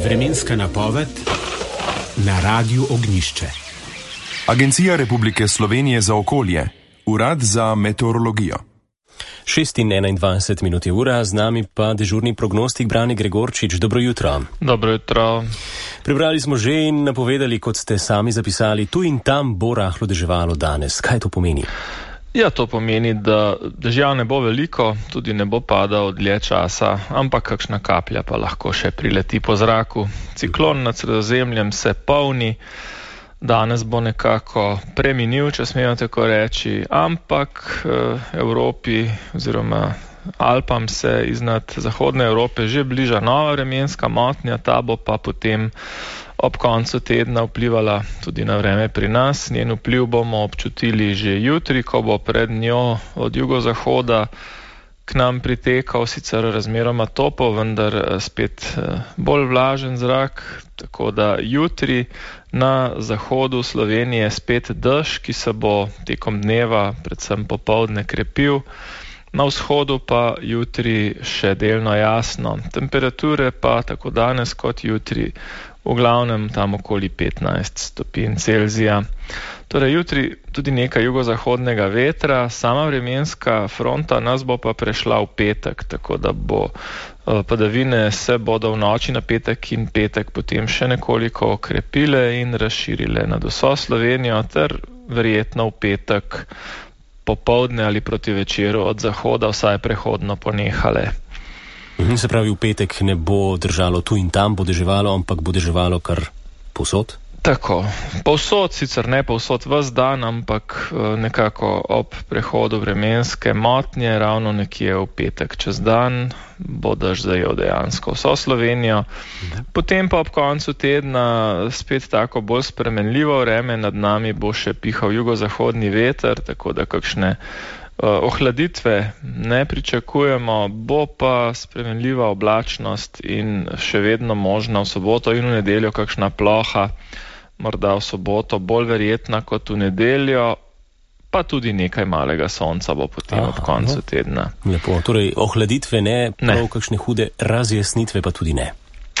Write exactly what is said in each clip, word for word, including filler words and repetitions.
Vremenska napoved na Radiu Ognjišče. Agencija Republike Slovenije za okolje, Urad za meteorologijo. šest in enaindvajset minut je ura, z nami pa dežurni prognostik Brane Gregorčič. Dobro jutro. Dobro jutro. Prebrali smo že in napovedali, kot ste sami zapisali, tu in tam bo rahlo deževalo danes. Kaj to pomeni? Ja, to pomeni, da dežja ne bo veliko, tudi ne bo padal dlje časa, ampak kakšna kaplja pa lahko še prileti po zraku. Ciklon nad Sredozemljem se polni, danes bo nekako preminil, če smemo tako reči, ampak Evropi oziroma Alpam se iznad zahodne Evrope že bliža nova vremenska motnja, ta bo pa potem ob koncu tedna vplivala tudi na vreme pri nas. Njen vpliv bomo občutili že jutri, ko bo pred njo od jugozahoda k nam pritekal sicer razmeroma topo, vendar spet bolj vlažen zrak, tako da jutri na zahodu Slovenije spet dež, ki se bo tekom dneva, predvsem popoldne, krepil. Na vzhodu pa jutri še delno jasno. Temperature pa tako danes kot jutri v glavnem tam okoli petnajst stopinj Celzija. Torej jutri tudi nekaj jugozahodnega vetra, sama vremenska fronta nas bo pa prešla v petek, tako da bo padavine se bodo v noči na petek in petek potem še nekoliko okrepile in razširile nad vso Slovenijo ter verjetno v petek popoldne ali proti večeru od zahoda vsaj prehodno ponehale. Se pravi, v petek ne bo držalo tu in tam, bo deževalo, ampak bo deževalo kar povsod? Tako, povsod, sicer ne povsod ves dan, ampak nekako ob prehodu vremenske motnje, ravno nekje v petek čez dan, bo dež zajel dejansko vso Slovenijo. Potem pa ob koncu tedna spet tako bolj spremenljivo vreme, nad nami bo še pihal jugozahodni veter, tako da kakšne ohladitve ne pričakujemo, bo pa spremenljiva oblačnost in še vedno možna v soboto in v nedeljo kakšna ploha, morda v soboto bolj verjetna kot v nedeljo, pa tudi nekaj malega sonca bo potem Aha, ob koncu tedna. Lepo, torej ohladitve ne, prav ne. Kakšne hude razjasnitve pa tudi ne.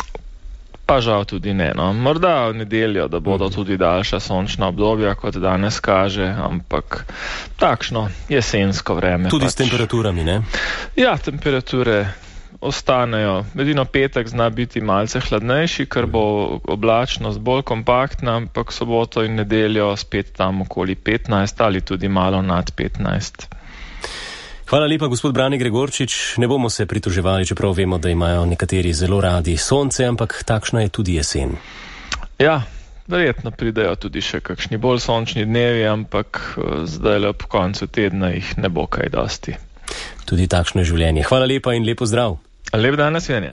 Pa žal tudi ne, no. Morda v nedeljo, da bodo tudi daljša sončna obdobja, kot danes kaže, ampak takšno jesensko vreme. Tudi pač. S temperaturami, ne? Ja, temperature ostanejo. Edino petek zna biti malce hladnejši, ker bo oblačnost bolj kompaktna, ampak soboto in nedeljo spet tam okoli petnajst ali tudi malo nad petnajst. Hvala lepa, gospod Brane Gregorčič. Ne bomo se pritoževali, čeprav vemo, da imajo nekateri zelo radi sonce, ampak takšna je tudi jesen. Ja, verjetno pridejo tudi še kakšni bolj sončni dnevi, ampak zdaj ob koncu tedna jih ne bo kaj dosti. Tudi takšno je življenje. Hvala lepa in lepo zdrav. Lep dan, nasvidenje.